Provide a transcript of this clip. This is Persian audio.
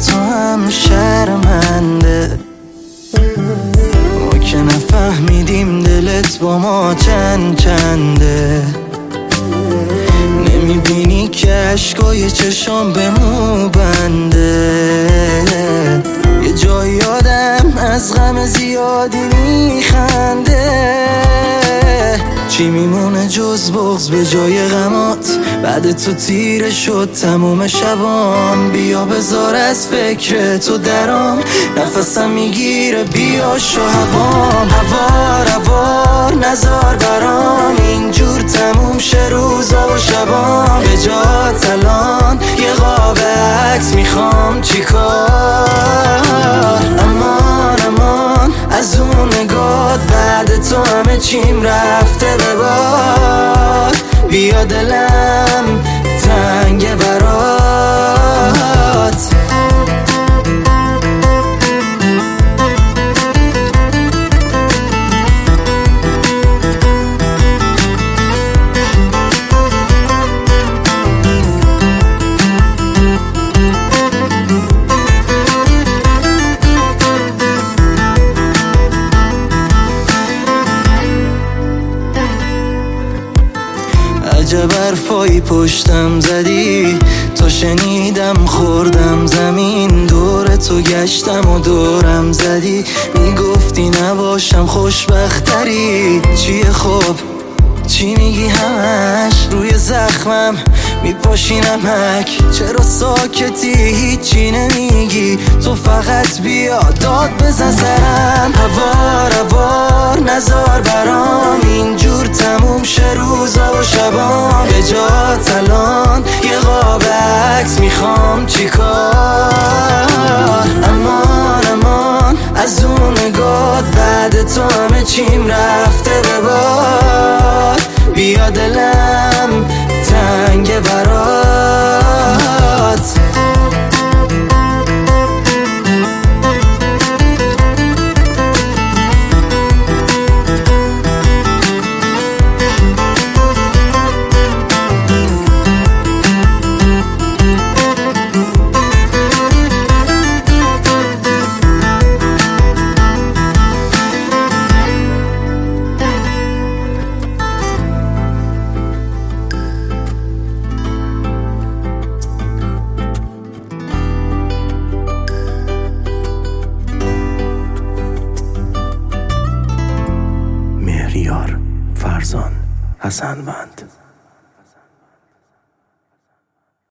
تو هم شرمنده. ما که نفهمیدیم دلت با ما چنده. نمیبینی که عشقای چشام به مو بنده. یه جایی آدم از غم زیادی میخنده. چی میمونه جز بغض به جای غمات؟ بعد تو تیره شد تموم شبام. بیا بذار از فکر تو درام، نفسم میگیره بیا شو هوام. هوار هوار نزار برام، اینجور تموم شه روزا و شبام. به جات الان یه قاب عکس میخوام چیکار؟ امان امان از اون نگات، بعد تو همه چیم رفته به باد. بیا دلم تنگ برات. عجب حرفایی پشتم زدی، تا شنیدم خوردم زمین. دور تو گشتم و دورم زدی، میگفتی نباشم خوشبختری. چیه خب چی میگی همش؟ روی زخمم میپاشی نمک. چرا ساکتی هیچی نمیگی؟ تو فقط بیا داد بزن سرم. هوار هوار نزار برام، اینجور تموم شه روزا و شبام. به جات الان یه قاب عکس میخوام چیکار؟ امان امان از اون نگات، بعد تو همه چیم رفته به باد. بیا دلم تنگ برات. مهریار فرزان حسنوند.